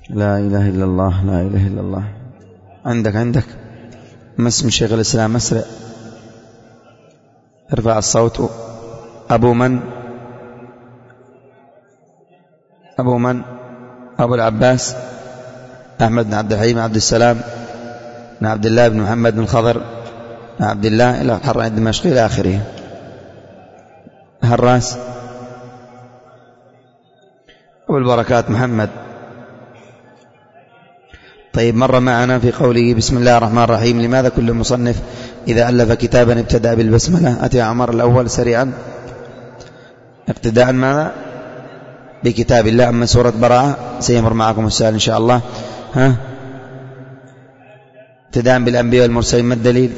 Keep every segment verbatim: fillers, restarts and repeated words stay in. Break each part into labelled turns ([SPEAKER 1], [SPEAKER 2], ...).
[SPEAKER 1] لا إله إلا الله لا إله إلا الله. عندك عندك ما اسم شيخ الإسلام؟ أسرع، ارفع الصوت. أبو من؟ أبو من؟ أبو العباس أحمد بن عبد الحليم عبد السلام بن عبد الله بن محمد بن خضر بن عبد الله إلى حرة دمشق إلى آخره. هراس أبو البركات محمد. طيب، مر معنا في قوله بسم الله الرحمن الرحيم لماذا كل مصنف إذا ألف كتابا ابتدأ بالبسملة؟ أتي عمر الأول سريعا. اقتداء ماذا؟ بكتاب الله. أما سورة براءة سيمر معكم السؤال إن شاء الله. ها، ابتداء بالأنبياء والمرسلين. ما الدليل؟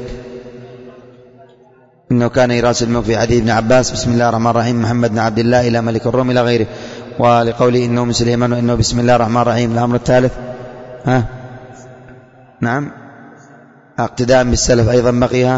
[SPEAKER 1] إنه كان يراسل الملك في حديث ابن عباس بسم الله الرحمن الرحيم محمد بن عبد الله إلى ملك الروم إلى غيره. ولقوله إنه من سليمان وإنه بسم الله الرحمن الرحيم. الأمر الثالث. ها، نعم، اقتداء بالسلف أيضا بقيها.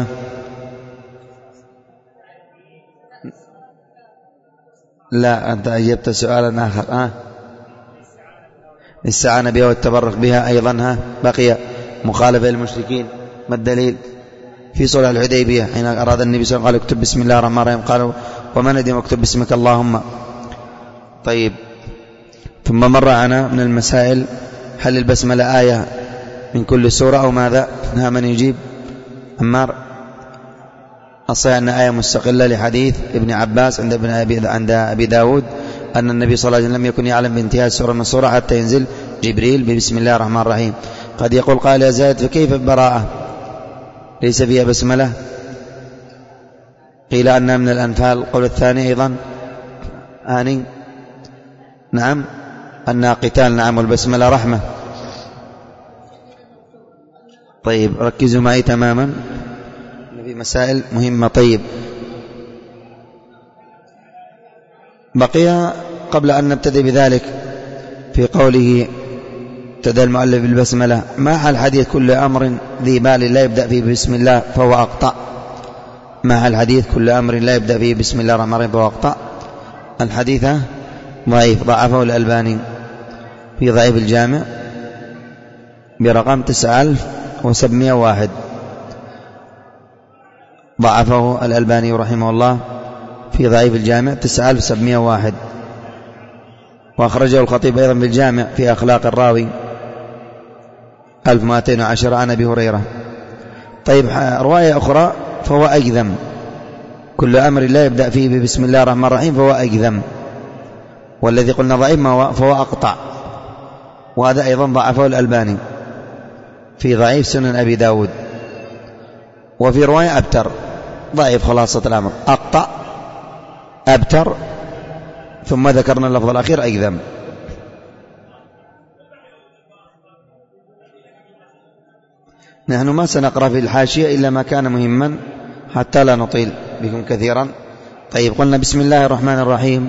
[SPEAKER 1] لا، أنت أجبت سؤالا آخر. ها، الاستعانة بها والتبرك بها أيضا. ها، بقي مخالفة للمشركين. ما الدليل؟ في صلح الحديبية حين أراد النبي صلى الله عليه وسلم قال اكتب بسم الله الرحمن الرحيم، قالوا وما ندم اكتب باسمك اللهم. طيب، ثم مر معنا من المسائل هل البسملة آية من كل سورة أو ماذا؟ ها، من يجيب؟ عمار. الصحيح أن آية مستقلة لحديث ابن عباس عند ابن أبي عند أبي داود أن النبي صلى الله عليه وسلم لم يكن يعلم بانتهاء السورة من السورة حتى ينزل جبريل ببسم الله الرحمن الرحيم. قد يقول قال يا زائد فكيف براءة ليس فيها بسملة؟ قيل أنها من الأنفال. القول الثاني أيضا آني نعم أنها قتال. نعم، والبسملة رحمة. طيب، ركزوا معي تماما في مسائل مهمة. طيب، بقي قبل أن نبتدئ بذلك في قوله ابتدأ المؤلف بالبسملة، ما حال حديث كل أمر ذي بال لا يبدأ فيه بسم الله فهو أقطع؟ ما حال حديث كل أمر لا يبدأ فيه بسم الله الرحمن الرحيم فهو أقطع؟ الحديث ضعيف، ضعفه الألباني في ضعيف الجامع برقم تسعة آلاف وسبعمائة وواحد. ضعفه الألباني رحمه الله في ضعيف الجامع تسعة آلاف وسبعمائة وواحد. وأخرجه الخطيب أيضا بالجامع في أخلاق الراوي ألف ومئتين وعشرة عن أبي هريرة. طيب، رواية أخرى فهو أجذم، كل أمر لا يبدأ فيه بسم الله الرحمن الرحيم فهو أجذم. والذي قلنا ضعيف فهو أقطع، وهذا أيضا ضعفه الألباني في ضعيف سنن أبي داود. وفي رواية أبتر، ضعيف خلاصة الأمر، أقطع أبتر، ثم ذكرنا اللفظ الأخير أجذم. نحن ما سنقرأ في الحاشية إلا ما كان مهما حتى لا نطيل بكم كثيرا. طيب، قلنا بسم الله الرحمن الرحيم.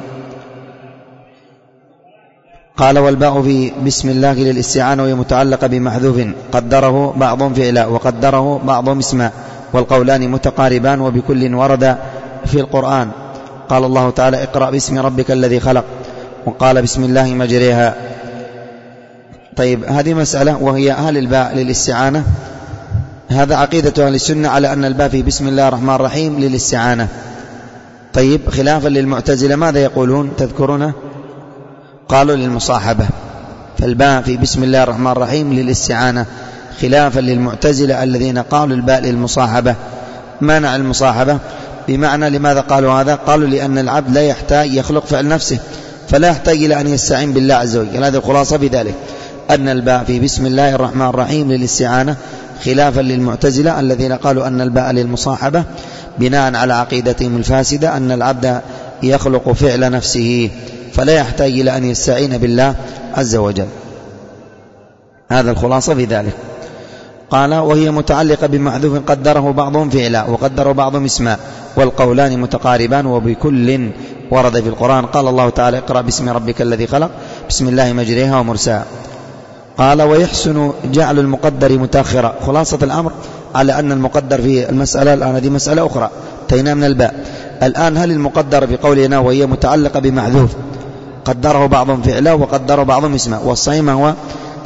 [SPEAKER 1] قال والباء في بسم الله للاستعانة وهي متعلقة بمحذوف قدره بعضهم فعلا وقدره بعضهم اسما، والقولان متقاربان وبكل ورد في القرآن. قال الله تعالى اقرأ باسم ربك الذي خلق، وقال بسم الله مجريها. طيب، هذه مسألة وهي هل الباء للاستعانة؟ هذا عقيدة أهل السنة على أن الباء في بسم الله الرحمن الرحيم للاستعانة. طيب، خلافا للمعتزلة ماذا يقولون تذكرونه؟ قالوا للمصاحبة، فالباء في بسم الله الرحمن الرحيم للاستعانة، خلافا للمعتزلة الذين قالوا الباء للمصاحبة. مانع المصاحبة بمعنى لماذا قالوا هذا؟ قالوا لأن العبد لا يحتاج يخلق فعل نفسه، فلا يحتاج إلى أن يستعين بالله عز وجل. هذه الخلاصة في ذلك، أن الباء في بسم الله الرحمن الرحيم للاستعانة، خلافا للمعتزلة الذين قالوا أن الباء للمصاحبة بناء على عقيدتهم الفاسدة أن العبد يخلق فعل نفسه فلا يحتاج إلى أن يستعين بالله عز وجل. هذا الخلاصة في ذلك. قال وهي متعلقة بمحذوف قدره بعضهم فعلا وقدره بعضهم اسما، والقولان متقاربان وبكل ورد في القرآن. قال الله تعالى اقرأ باسم ربك الذي خلق بسم الله مجريها ومرساها. قال ويحسن جعل المقدر متأخرا. خلاصة الأمر على أن المقدر في المسألة الآن هذه مسألة أخرى تينا من الباء. الآن هل المقدر بقولنا وهي متعلقة بمحذوف قدره بعضهم فعلا وقدره بعضهم اسما؟ والصحيح هو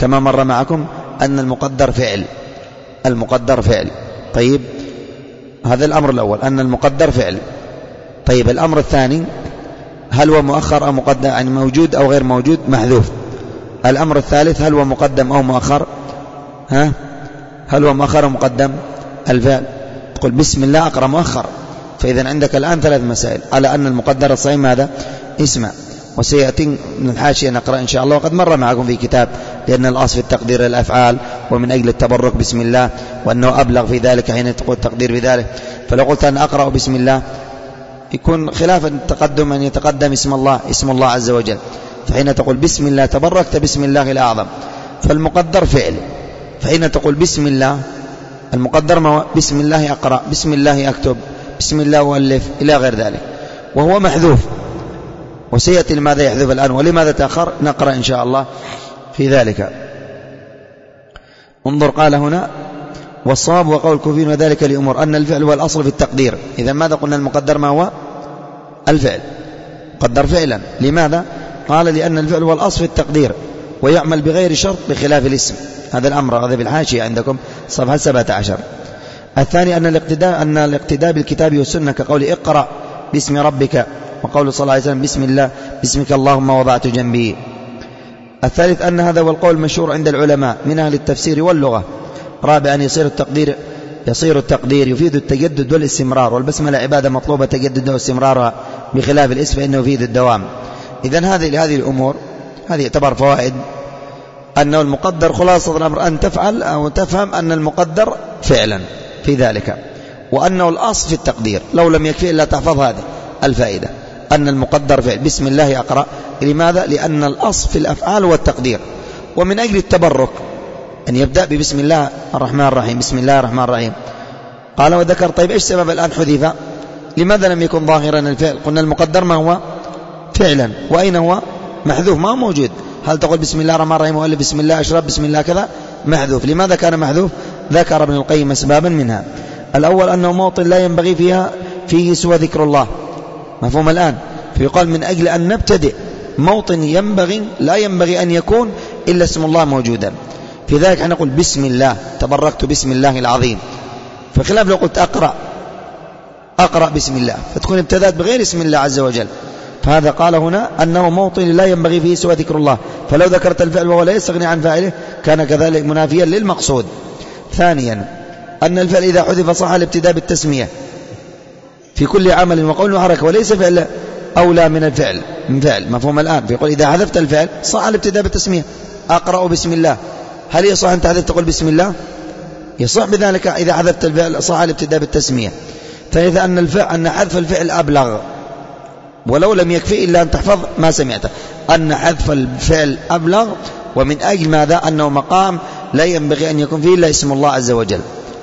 [SPEAKER 1] كما مر معكم أن المقدر فعل، المقدر فعل. طيب هذا الأمر الأول، أن المقدر فعل. طيب الأمر الثاني، هل هو مؤخر أو مقدم، يعني موجود أو غير موجود، محذوف. الأمر الثالث، هل هو مقدم أو مؤخر، ها هل هو مؤخر أو مقدم؟ الفعل. تقول بسم الله أقرأ مؤخر، فإذا عندك الآن ثلاث مسائل على أن المقدر الصحيح ماذا؟ اسمع. وسيأتي من الحاشية نقرأ إن شاء الله، وقد مر معكم في كتاب، لأن الأصل في التقدير الأفعال، ومن أجل التبرك بسم الله، وأنه أبلغ في ذلك حين تقول التقدير بذلك. فلو قلت أن أقرأ بسم الله يكون خلاف التقدم أن يتقدم اسم الله، اسم الله عز وجل. فحين تقول بسم الله تبركت بسم الله الأعظم، فالمقدر فعل. فحين تقول بسم الله، المقدر ما بسم الله أقرأ، بسم الله أكتب، بسم الله أؤلف، إلى غير ذلك، وهو محذوف. وسيأتي لماذا يحذف الآن ولماذا تأخر، نقرأ إن شاء الله في ذلك. انظر، قال هنا والصواب وقول الكوفيين وذلك لأمور أن الفعل هو الأصل في التقدير. إذا ماذا قلنا؟ المقدر ما هو؟ الفعل، قدر فعلا. لماذا؟ قال لأن الفعل هو الأصل في التقدير، ويعمل بغير شرط بخلاف الاسم. هذا الأمر هذا بالحاشية عندكم صفحة سبعة عشر. الثاني أن الاقتداء أن الاقتداء بالكتاب والسنة، كقول اقرأ باسم ربك، وقول صلى الله عليه وسلم بسم الله باسمك اللهم وضعت جنبي. الثالث أن هذا هو القول المشهور عند العلماء من أهل التفسير واللغة. رابعا يصير التقدير يصير التقدير يفيد التجدد والاستمرار، والبسملة عبادة مطلوبة تجددها واستمرارها، بخلاف الاسم فإنه يفيد الدوام. إذن هذه هذه الأمور هذه يعتبر فوائد، أنه المقدر خلاصة الأمر أن تفعل أو تفهم أن المقدر فعلا في ذلك، وأنه الأصل في التقدير. لو لم يكفي إلا تحفظ هذه الفائدة، أن المقدر فعل. بسم الله أقرأ، لماذا؟ لأن الأصل في الأفعال والتقدير. ومن أجل التبرك أن يبدأ ببسم الله الرحمن الرحيم، بسم الله الرحمن الرحيم. قال وذكر طيب إيش سبب الآن حذف؟ لماذا لم يكن ظاهرا الفعل؟ قلنا المقدر ما هو؟ فعلا. وأين هو؟ محذوف، ما هو موجود. هل تقول بسم الله الرحمن الرحيم وألف بسم الله أشرب بسم الله كذا؟ محذوف. لماذا كان محذوف؟ ذكر ابن القيم أسبابا منها. الأول أنه موطن لا ينبغي فيها فيه سوى ذكر الله، مفهوم الآن؟ فيقال من أجل أن نبتدئ موطن ينبغي لا ينبغي أن يكون إلا اسم الله موجودا. في ذلك نقول بسم الله تبركت بسم الله العظيم، فخلاف لو قلت أقرأ أقرأ بسم الله، فتكون ابتدأت بغير اسم الله عز وجل. فهذا قال هنا أنه موطن لا ينبغي فيه سوى ذكر الله، فلو ذكرت الفعل وهو لا يستغني عن فاعله كان كذلك منافيا للمقصود. ثانيا أن الفعل إذا حذف صح الابتداء بالتسمية في كل عمل وقول وحركة، وليس فعل أولى من الفعل من فعل، مفهوم الآن؟ فيقول إذا حذفت الفعل صح الابتداء بالتسمية. أقرأ بسم الله، هل يصح أن تحذف تقول بسم الله؟ يصح بذلك إذا حذفت الفعل صح الابتداء بالتسمية. ثالثا أن الفعل أن حذف الفعل أبلغ، ولو لم يكفي إلا أن تحفظ ما سمعته، أن حذف الفعل أبلغ، ومن أجل ماذا؟ أنه مقام لا ينبغي أن يكون فيه إلا اسم الله عز وجل.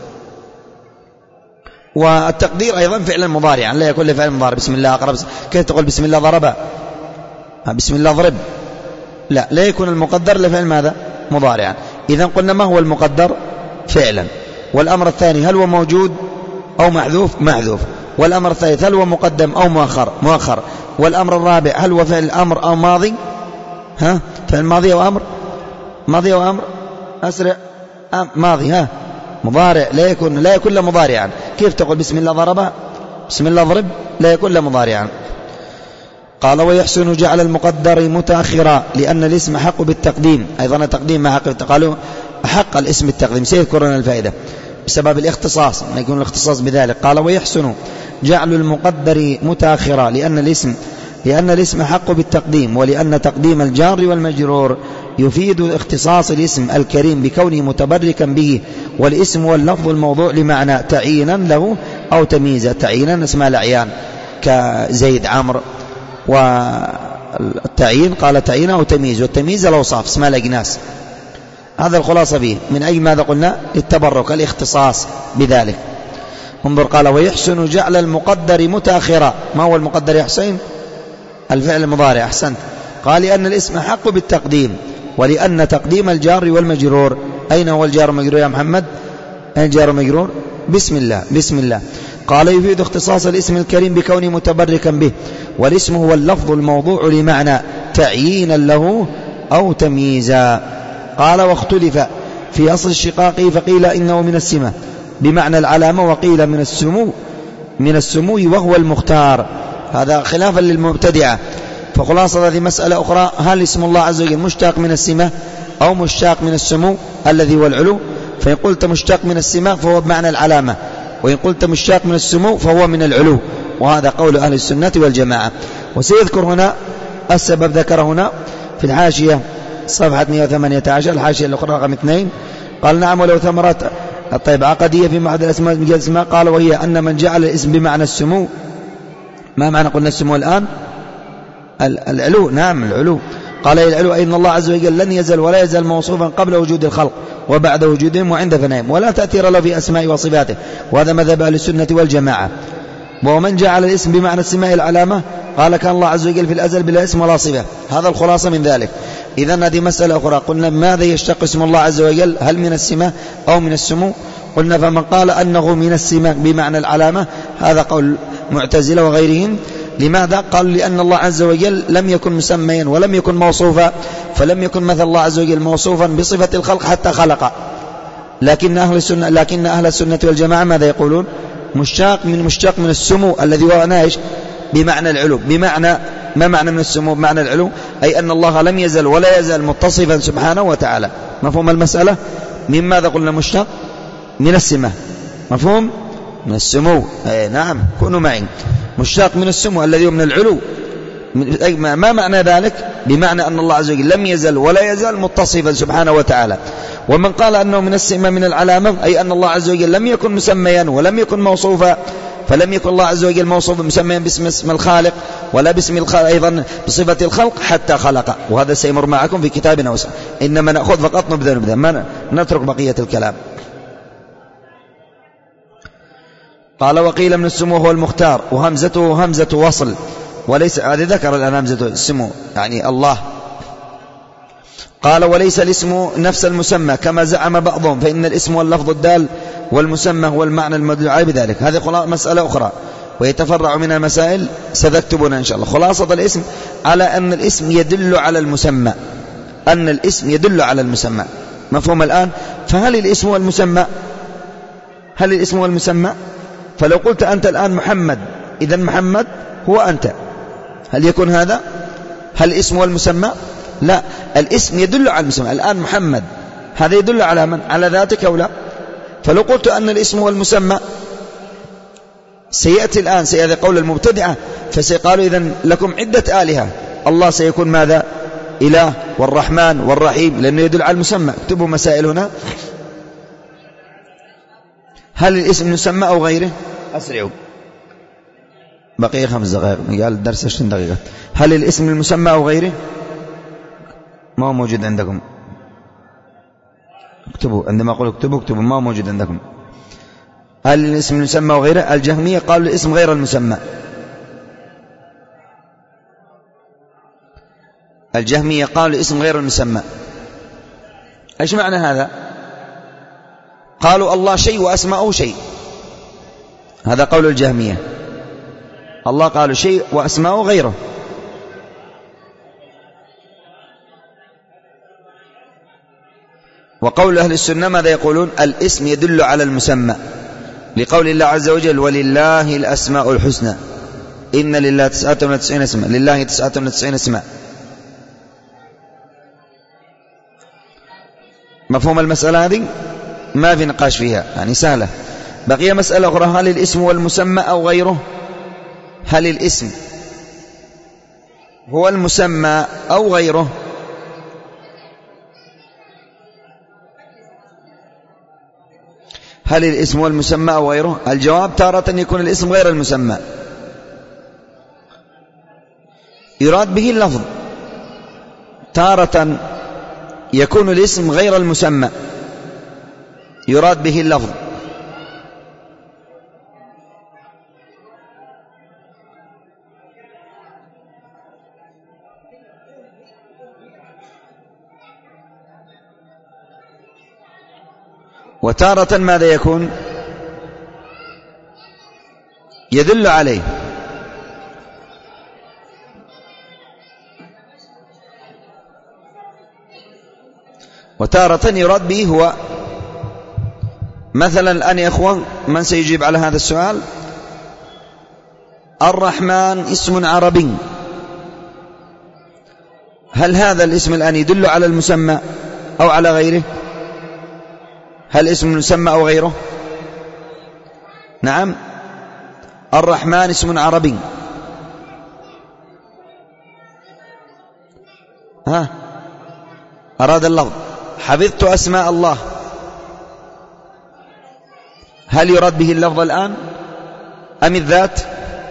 [SPEAKER 1] والتقدير أيضا فعلا مضارعا، لا يكون لفعل مضارع. بسم الله أقرأ، كيف تقول بسم الله ضرب، بسم الله ضرب؟ لا، لا يكون المقدر لفعل ماذا؟ مضارعا. إذا قلنا ما هو المقدر؟ فعلا. والأمر الثاني هل هو موجود أو محذوف؟ محذوف. والأمر الثالث هل هو مقدم أو مؤخر؟ مؤخر. والأمر الرابع هل هو فعل أمر أو ماضي؟ ها، فعل ماضي أو أمر؟ ماضي أو أمر؟ أسرع. أم ماضي. ها، مضارع لا يكون لا يكون له مضارعا. كيف تقول بسم الله ضرب، بسم الله ضرب؟ لا يكون له مضارعا. قال ويحسن جعل المقدر متأخرا لأن الاسم حق بالتقديم. أيضا التقديم ما حق، قالوا حق الاسم التقديم. سيذكرنا الفائدة بسبب الاختصاص، ما يكون الاختصاص بذلك. قال ويحسن جعل المقدر متأخرا لأن الاسم لأن الاسم حق بالتقديم، ولأن تقديم الجار والمجرور يفيد اختصاص الاسم الكريم بكونه متبركا به، والاسم واللفظ الموضوع لمعنى تعيينا له أو تمييزا. تعيينا اسماء الأعيان كزيد عمرو، والتعيين قال تعيين أو تمييز، والتمييز الأوصاف اسماء الأجناس. هذا الخلاصة فيه من أي ماذا قلنا؟ التبرك، الاختصاص بذلك. انظر، قال ويحسن جعل المقدر متأخرا. ما هو المقدر يا حسين؟ الفعل المضارع. أحسنت. قال لأن الاسم حق بالتقديم، ولأن تقديم الجار والمجرور. أين هو الجار والمجرور يا محمد؟ أين الجار والمجرور؟ بسم الله. بسم الله. قال يفيد اختصاص الاسم الكريم بكونه متبركا به، والاسم هو اللفظ الموضوع لمعنى تعيينا له أو تمييزا. قال واختلف في أصل الشقاق فقيل إنه من السمة بمعنى العلامة، وقيل من السمو من السمو وهو المختار. هذا خلافا للمبتدعة. فخلاصة هذه مسألة أخرى: هل اسم الله عز وجل مشتق من السمة أو مشتق من السمو الذي هو العلو؟ فإن قلت مشتق من السمة فهو بمعنى العلامة، وإن قلت مشتق من السمو فهو من العلو، وهذا قول أهل السنة والجماعة. وسيذكر هنا السبب، ذكر هنا في الحاشية صفحة مئة وثمانية عشر الحاشية الأخرى رقم اثنين، قال: نعم ولو ثمرات طيب عقدية في معهد الأسماء من الأسماء. قال: وهي أن من جعل الاسم بمعنى السمو. ما معنى قلنا السمو الآن؟ العلو. نعم العلو. قال: العلو أي أن الله عز وجل لن يزل ولا يزال موصوفا قبل وجود الخلق وبعد وجودهم وعند فنائهم، ولا تأثير له في أسماء وصفاته، وهذا مذهب أهل السنة والجماعة. ومن جعل الاسم بمعنى السماء العلامة قال: كان الله عز وجل في الأزل بلا اسم ولا صفة. هذا الخلاصة من ذلك. إذن هذه مسألة أخرى. قلنا: ماذا يشتق اسم الله عز وجل؟ هل من السماء أو من السمو؟ قلنا: فمن قال أنه من السماء بمعنى العلامة هذا قول معتزلة وغيرهم. لماذا؟ قال: لأن الله عز وجل لم يكن مسميا ولم يكن موصوفا، فلم يكن مثل الله عز وجل موصوفا بصفة الخلق حتى خلق. لكن أهل السنة لكن أهل السنة والجماعة ماذا يقولون؟ مشتق من مشتق من السمو الذي هو نائش بمعنى العلو. بمعنى ما معنى من السمو بمعنى العلو؟ أي أن الله لم يزل ولا يزال متصفا سبحانه وتعالى. مفهوم المسألة؟ من ماذا قلنا مشتق؟ من السماء. مفهوم؟ من السمو. أي نعم، كونوا معي. مشتق من السمو الذي هو من العلو. ما معنى ذلك؟ بمعنى أن الله عز وجل لم يزل ولا يزال متصفا سبحانه وتعالى. ومن قال أنه من السمة من العلامة أي أن الله عز وجل لم يكن مسميا ولم يكن موصوفا، فلم يكن الله عز وجل موصوفا مسميا باسم اسم الخالق ولا باسم الخالق أيضا بصفة الخلق حتى خلق. وهذا سيمر معكم في كتابنا وسع. إنما نأخذ فقط نبذل نبذل، ما نترك بقية الكلام. قال: وقيل من السمو هو المختار، وهمزته همزة وصل، وليس هذه ذكر الآن همزة السمو يعني الله. قال: وليس الاسم نفس المسمى كما زعم بعضهم، فإن الاسم واللفظ الدال والمسمى هو المعنى المدل عليه بذلك. هذه مسألة أخرى ويتفرع منها مسائل ستكتبنا إن شاء الله. خلاصة الاسم على أن الاسم يدل على المسمى، أن الاسم يدل على المسمى. مفهوم الآن؟ فهل الاسم والمسمى هل الاسم والمسمى فلو قلت أنت الآن محمد، إذا محمد هو أنت، هل يكون هذا؟ هل الاسم والمسمى؟ لا، الاسم يدل على المسمى. الآن محمد هذا يدل على من؟ على ذاتك أو لا؟ فلو قلت أن الاسم والمسمى سيأتي الآن سيأتي قول المبتدعة فسيقالوا إذن لكم عدة آلهة، الله سيكون ماذا؟ إله، والرحمن والرحيم، لأنه يدل على المسمى. اكتبوا مسائل هنا. هل الاسم يسمى أو غيره؟ أسرعوا، بقي خمس دقائق، قال الدرس عشرين دقيقة. هل الاسم المسمى أو غيره؟ ما هو موجود عندكم. اكتبوا، عندما أقول اكتبوا اكتبوا، ما هو موجود عندكم. هل الاسم المسمى أو غيره؟ الجهمية قالوا الاسم غير المسمى. الجهمية قالوا الاسم غير المسمى. ايش معنى هذا؟ قالوا الله شيء وأسماؤه شيء، هذا قول الجهمية. الله قالوا شيء وأسماؤه غيره. وقول أهل السنة ماذا يقولون؟ الاسم يدل على المسمى، لقول الله عز وجل: ولله الأسماء الحسنى، إن لله تسعة وتسعين اسما، لله تسعة وتسعين اسما. مفهوم المسألة هذه؟ ما في نقاش فيها، يعني سهلة. بقي مسألة أخرى: هل الاسم والمسمى أو غيره؟ هل الاسم هو المسمى أو غيره؟ هل الاسم والمسمى أو غيره؟ الجواب: تارة يكون الاسم غير المسمى، يراد به اللفظ. تارة يكون الاسم غير المسمى، يراد به اللفظ. وتارة ماذا يكون؟ يدل عليه. وتارة يراد به هو. مثلا الآن يا إخوان، من سيجيب على هذا السؤال؟ الرحمن اسم عربي، هل هذا الاسم الآن يدل على المسمى أو على غيره؟ هل اسم المسمى أو غيره؟ نعم، الرحمن اسم عربي. ها، أراد اللفظ. حفظت أسماء الله، هل يراد به اللفظ الآن أم الذات؟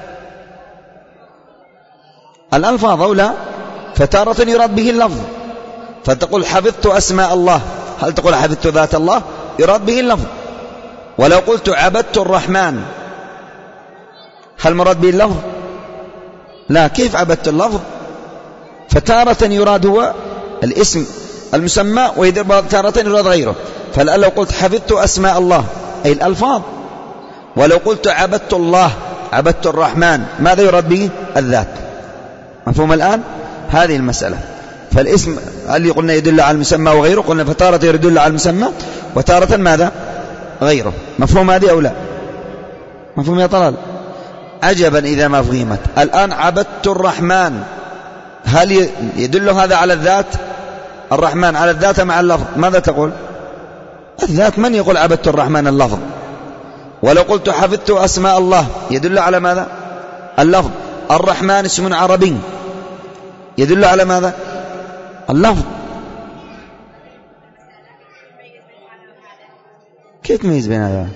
[SPEAKER 1] الألفاظ أو لا؟ فتارة يراد به اللفظ، فتقول حفظت أسماء الله، هل تقول حفظت ذات الله؟ يراد به اللفظ. ولو قلت عبدت الرحمن، هل مراد به اللفظ؟ لا، كيف عبدت اللفظ؟ فتارة يراد هو الاسم المسمى، وتارة يراد غيره. فالآن لو قلت حفظت أسماء الله أي الألفاظ، ولو قلت عبدت الله، عبدت الرحمن، ماذا يراد به؟ الذات. مفهوم الآن؟ هذه المسألة. فالاسم اللي قلنا يدل على المسمى وغيره، قلنا فتارة يدل على المسمى وتارة ماذا؟ غيره. مفهوم هذه أو لا؟ مفهوم يا طلال؟ عجبا إذا ما فهمت. الآن عبدت الرحمن، هل يدل هذا على الذات؟ الرحمن على الذات مع اللفظ، ماذا تقول؟ الذات. من يقول عبدت الرحمن؟ اللفظ. ولو قلت حفظت أسماء الله، يدل على ماذا؟ اللفظ. الرحمن اسم عربي، يدل على ماذا؟ اللفظ. كيف تميز بين هذا؟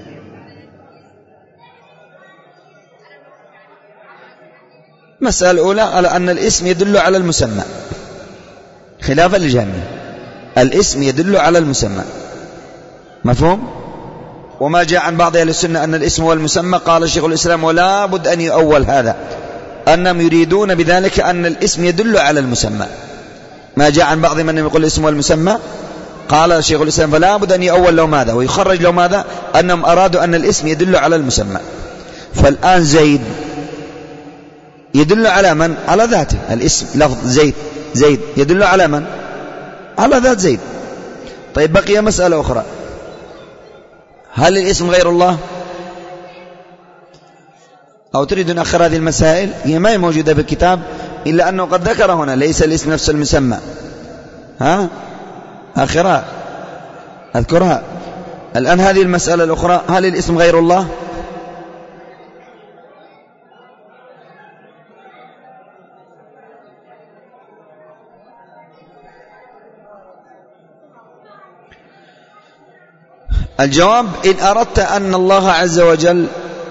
[SPEAKER 1] مسألة الأولى على أن الاسم يدل على المسمى، خلافا للجهمية. الاسم يدل على المسمى، مفهوم؟ وما جاء عن بعض أهل السنة أن الاسم هو المسمى، قال شيخ الإسلام ولا بد أن يؤول هذا، أنهم يريدون بذلك أن الاسم يدل على المسمى. ما جاء عن بعض من يقول الاسم هو المسمى، قال شيخ الإسلام فلا بد أن يؤول له ماذا ويخرج له ماذا؟ أنهم أرادوا أن الاسم يدل على المسمى. فالآن زيد يدل على من؟ على ذاته. الاسم لفظ زيد، زيد يدل على من؟ على ذات زيد. طيب بقي مسألة أخرى، هل الاسم غير الله؟ أو تريد أن أخر هذه المسائل؟ هي ما هي موجودة في الكتاب، إلا أنه قد ذكر هنا ليس الاسم نفس المسمى. ها، آخرها أذكرها. الآن هذه المسألة الأخرى، هل الاسم غير الله؟ الجواب: إن أردت أن الله عز وجل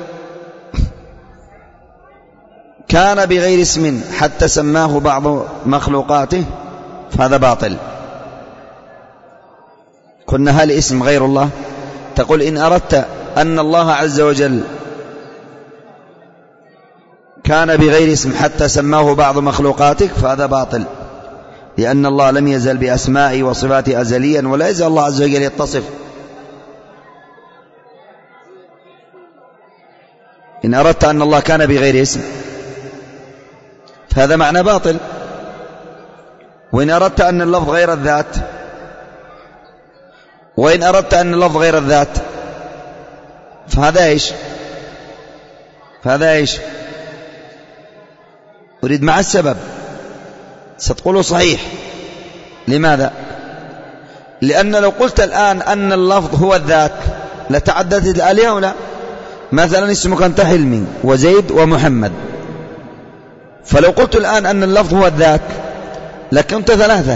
[SPEAKER 1] كان بغير اسم حتى سماه بعض مخلوقاته فهذا باطل. قلنا هل اسم غير الله؟ تقول إن أردت أن الله عز وجل كان بغير اسم حتى سماه بعض مخلوقاتك فهذا باطل، لأن الله لم يزل بأسمائه وصفاته أزليا، ولا يزال الله عز وجل يتصف. إن أردت أن الله كان بغير اسم فهذا معنى باطل. وإن أردت أن اللفظ غير الذات، وإن أردت أن اللفظ غير الذات فهذا إيش؟ فهذا إيش؟ أريد مع السبب. ستقولوا صحيح. لماذا؟ لأن لو قلت الآن أن اللفظ هو الذات لتعددت الآلهة ولا؟ مثلا اسمك أنت حلمي وزيد ومحمد، فلو قلت الآن أن اللفظ هو الذات لكنت ثلاثة،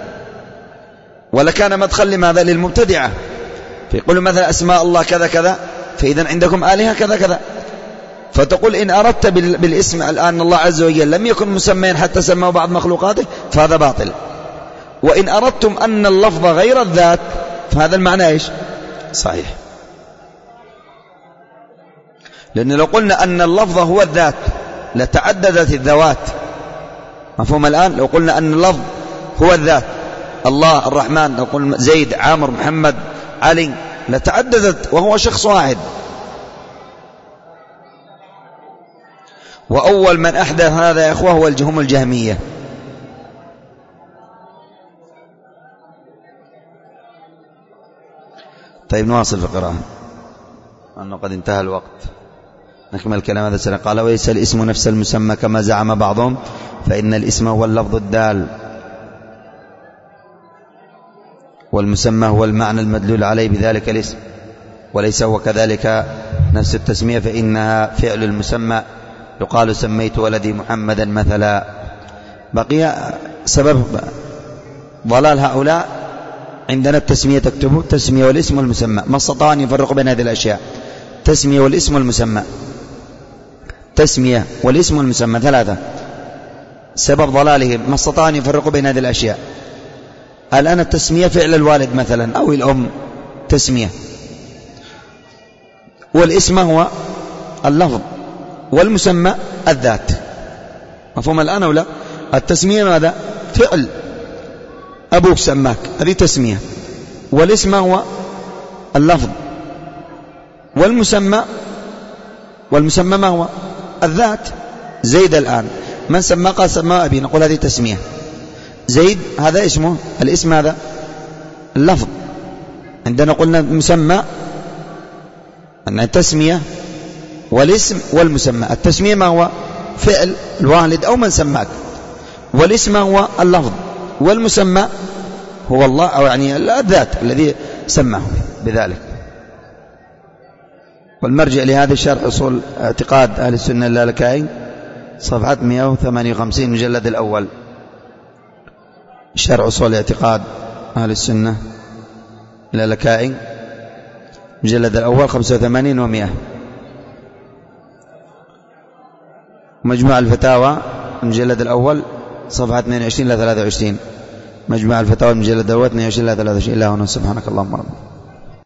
[SPEAKER 1] ولكان مدخل لماذا؟ للمبتدعة، فيقولوا مثلا أسماء الله كذا كذا، فإذا عندكم آلهة كذا كذا. فتقول إن أردت بالاسم الآن الله عز وجل لم يكن مسميا حتى سماه بعض مخلوقاته فهذا باطل. وإن أردتم أن اللفظ غير الذات فهذا المعنى إيش؟ صحيح. لأن لو قلنا أن اللفظ هو الذات لتعددت الذوات. مفهوم الآن؟ لو قلنا أن اللفظ هو الذات، الله الرحمن، لو قلنا زيد عامر محمد علي، لتعددت وهو شخص واحد. وأول من أحدث هذا يا أخوة هو هم الجهمية. طيب نواصل في القراءة أنه قد انتهى الوقت. نكمل كلام هذا السنة. قال وليس الاسم نفس المسمى كما زعم بعضهم، فإن الاسم هو اللفظ الدال، والمسمى هو المعنى المدلول عليه بذلك الاسم، وليس هو كذلك نفس التسمية، فإنها فعل المسمى، يقال سميت ولدي محمدا مثلا. بقي سبب ضلال هؤلاء عندنا التسمية، تكتبوا التسمية والاسم والمسمى، ما استطاعوا أن يفرقوا بين هذه الأشياء، تسمية والاسم والمسمى، تسمية والاسم والمسمى ثلاثة. سبب ضلالهم ما استطاعوا أن يفرقوا بين هذه الأشياء. الآن التسمية فعل الوالد مثلا أو الأم تسمية، والاسم هو اللفظ، والمسمى الذات. مفهوم الآن أو لا؟ التسمية ماذا؟ فعل، أبوك سماك، هذه تسمية، والاسم هو اللفظ، والمسمى والمسمى ما هو؟ الذات. زيد الآن من سمى قال سمى أبي، نقول هذه تسمية. زيد هذا اسمه، الاسم هذا اللفظ. عندنا قلنا مسمى أن التسمية والاسم والمسمى. التسمية ما هو؟ فعل الوالد أو من سماك، والاسم هو اللفظ، والمسمى هو الله أو يعني الذات الذي سماه بذلك. والمرجع لهذا الشرح أصول اعتقاد أهل السنة اللالكائي صفحة مئة وثمانية وخمسين مجلد الأول، شرح أصول اعتقاد أهل السنة اللالكائي مجلد الأول خمسة وثمانين ومئة. مجموع الفتاوى المجلد الأول صفحة اثنين وعشرين إلى ثلاثة وعشرين، مجموع الفتاوى المجلد الأول اثنين وعشرين إلى ثلاثة وعشرين. إلى هنا سبحانك اللهم ربنا.